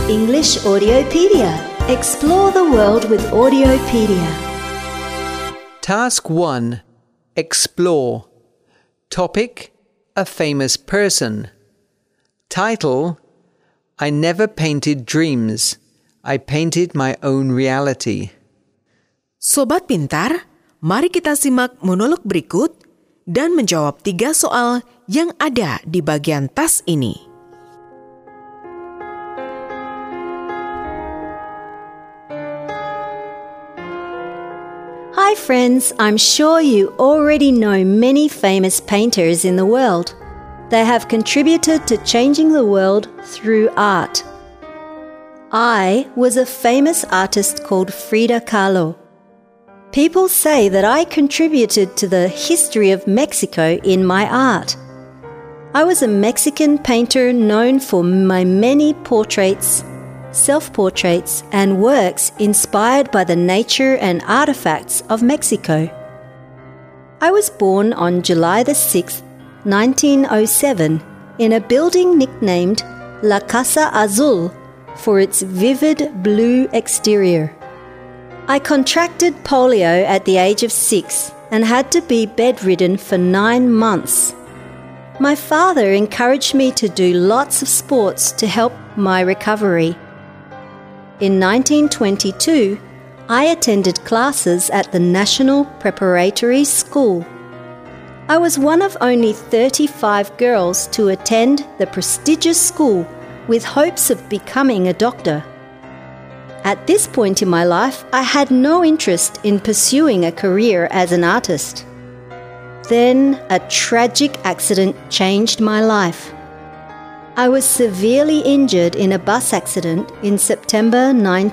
English Audiopedia. Explore the world with Audiopedia. Task 1. Explore. Topic: a famous person. Title: I never painted dreams. I painted my own reality. Sobat pintar, mari kita simak monolog berikut dan menjawab 3 soal yang ada di bagian tas ini. Hi friends, I'm sure you already know many famous painters in the world. They have contributed to changing the world through art. I was a famous artist called Frida Kahlo. People say that I contributed to the history of Mexico in my art. I was a Mexican painter known for my many portraits, self-portraits, and works inspired by the nature and artifacts of Mexico. I was born on July the 6th, 1907, in a building nicknamed La Casa Azul for its vivid blue exterior. I contracted polio at the age of 6 and had to be bedridden for 9 months. My father encouraged me to do lots of sports to help my recovery. In 1922, I attended classes at the National Preparatory School. I was one of only 35 girls to attend the prestigious school with hopes of becoming a doctor. At this point in my life, I had no interest in pursuing a career as an artist. Then, a tragic accident changed my life. I was severely injured in a bus accident in September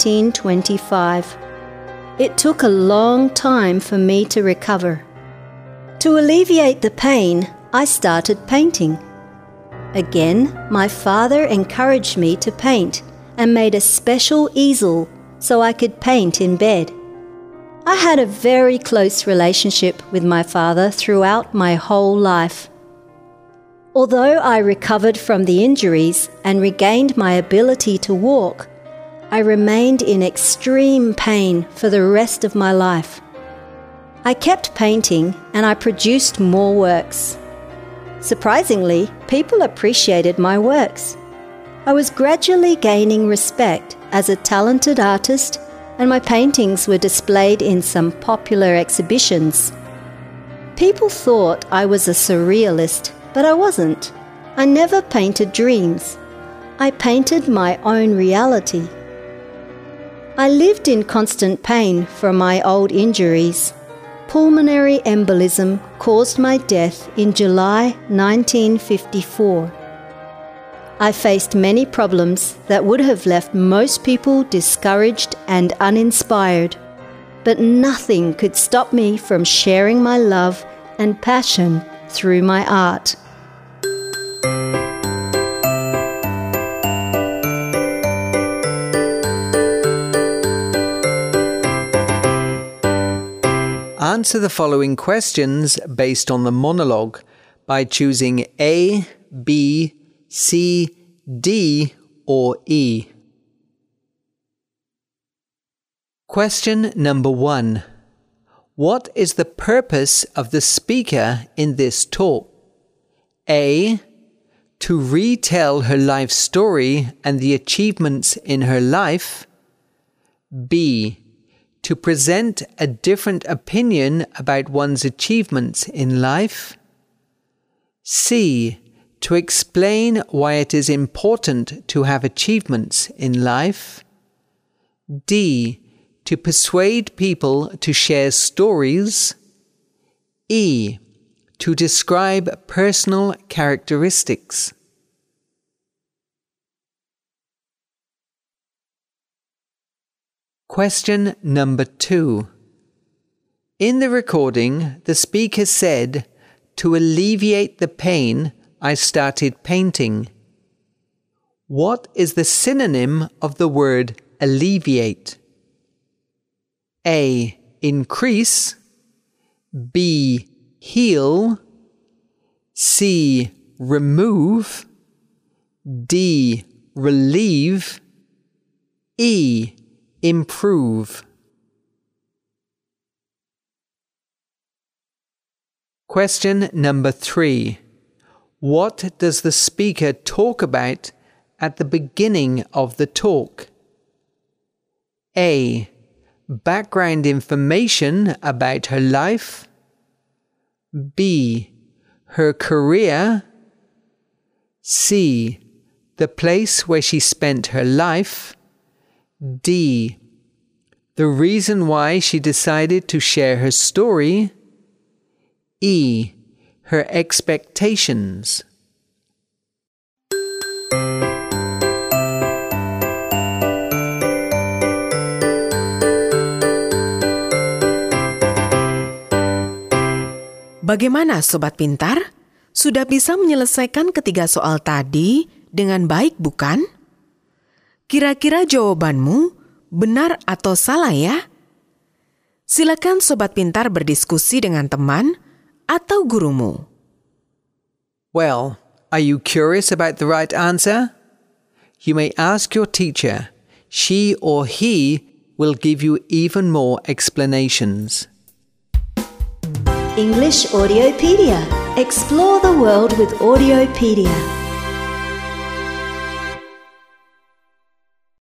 1925. It took a long time for me to recover. To alleviate the pain, I started painting. Again, my father encouraged me to paint and made a special easel so I could paint in bed. I had a very close relationship with my father throughout my whole life. Although I recovered from the injuries and regained my ability to walk, I remained in extreme pain for the rest of my life. I kept painting and I produced more works. Surprisingly, people appreciated my works. I was gradually gaining respect as a talented artist, and my paintings were displayed in some popular exhibitions. People thought I was a surrealist, but I wasn't. I never painted dreams. I painted my own reality. I lived in constant pain from my old injuries. Pulmonary embolism caused my death in July 1954. I faced many problems that would have left most people discouraged and uninspired, but nothing could stop me from sharing my love and passion through my art. Answer the following questions based on the monologue by choosing A, B, C, D, or E. Question number 1. What is the purpose of the speaker in this talk? A. To retell her life story and the achievements in her life. B. To present a different opinion about one's achievements in life. C. To explain why it is important to have achievements in life. D. To persuade people to share stories. E. To describe personal characteristics. Question number 2. In the recording, the speaker said, "To alleviate the pain, I started painting." What is the synonym of the word alleviate? A. Increase. B. Heal. C. Remove. D. Relieve. E. Improve. Question number 3. What does the speaker talk about at the beginning of the talk? A. Background information about her life. B. Her career. C. The place where she spent her life. D. The reason why she decided to share her story. E. Her expectations. Bagaimana Sobat Pintar? Sudah bisa menyelesaikan ketiga soal tadi dengan baik, bukan? Kira-kira jawabanmu benar atau salah ya? Silakan Sobat Pintar berdiskusi dengan teman atau gurumu. Well, are you curious about the right answer? You may ask your teacher. She or he will give you even more explanations. English Audiopedia. Explore the world with Audiopedia.